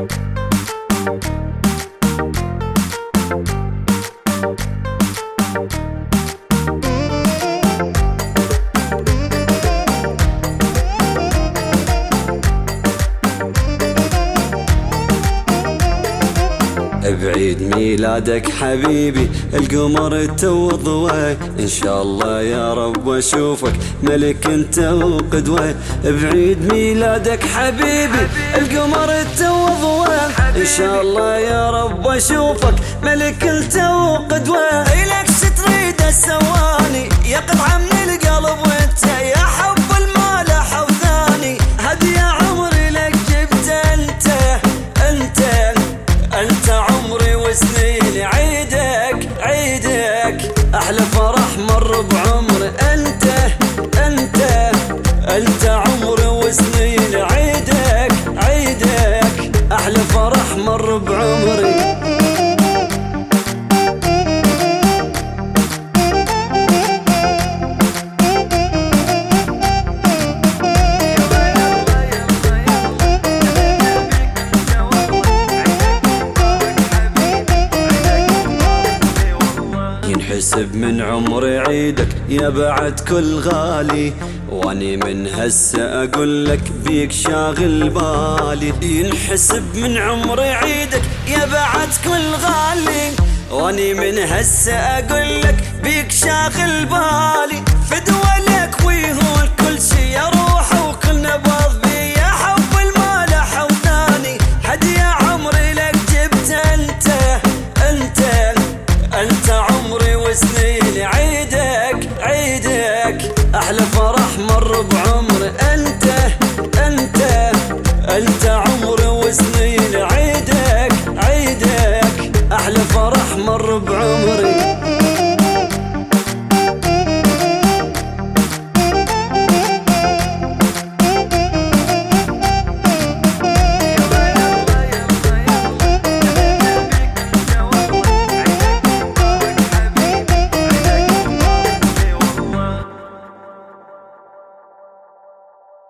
بعيد ميلادك حبيبي القمر تو ضوى، إن شاء الله يا رب واشوفك ملك انت وقدوة. بعيد ميلادك حبيبي القمر تو ضوى، إن شاء الله يا رب واشوفك ملك انت وقدوة. إلك ستريد السواني يا قطعة من القلب وانت يا حب المال حوثاني، هدية عمري لك جبت انت عمري وسنين عيدك احلى فرح مر بعمري انت عمري وسنين عيدك احلى فرح مر بعمري. ينحسب من عمري عيدك يا بعد كل غالي، واني من هسه اقول لك بيك شاغل بالي. ينحسب من عمري عيدك يا بعد كل غالي، واني من هسه اقول لك بيك شاغل بالي. فدوى لك ويهون كل شي اروح وكل نبض بي يا حب المال حوثاني، هدية عمري لك جبت انت عمري وسنين عيدك احلى فرح مر بعمري انت عمري وسنين عيدك احلى فرح مر بعمري.